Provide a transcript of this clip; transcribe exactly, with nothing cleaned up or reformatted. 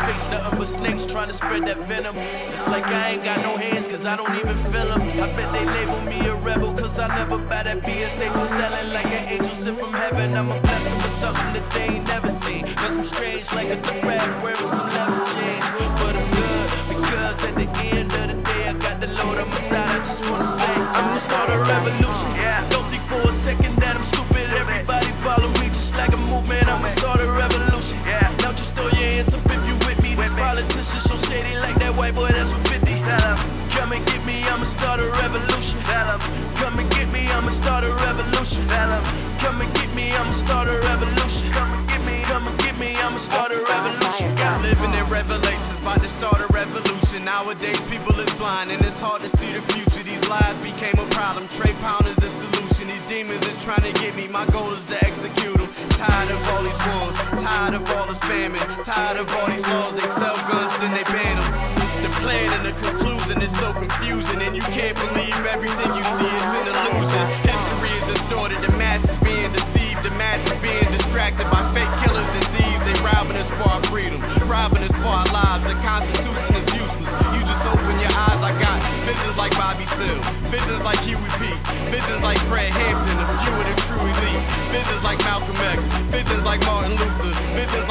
face, nothing but snakes trying to spread that venom. But it's like I ain't got no hands, cause I don't even feel them. I bet they label me a rebel, cause I never buy that B S they was selling. Like an angel sent from heaven, I'ma bless them with something that they ain't never seen. Cause I'm strange like a giraffe wearing some leather jeans. But I'm good, because at the end of the day I got the load on my side. I just wanna say, I'ma start a revolution. Don't think for a second that I'm stupid. Everybody follow me just like a movement. I'ma start a revolution. Now just throw your hands up if you with me. These politicians so shady like that white boy that's from fifty. Come and get me, I'ma start a revolution. Come and get me, I'ma start a revolution. Come and get me, I'ma start a revolution. Come and get me, I'ma start a revolution. Got living in revelations, about to start a revolution. Nowadays people is blind and it's hard to see the future. These lies became a problem, Trey Pound is the solution. These demons is trying to get me, my goal is to execute them. Tired of all these wars, tired of all this famine, tired of all these laws. They sell guns, then they ban them. The plan and the conclusion is so confusing, and you can't believe everything you see is an illusion. History is distorted, the masses being deceived, the masses being distracted by fake killers and thieves. They robbing us for our freedom, robbing us for our lives. The Constitution is useless. You just open your eyes. I got visions like Bobby Seale, visions like Huey P, visions like Fred Hampton, a few of the true elite, visions like Malcolm X, visions like Martin Luther, visions like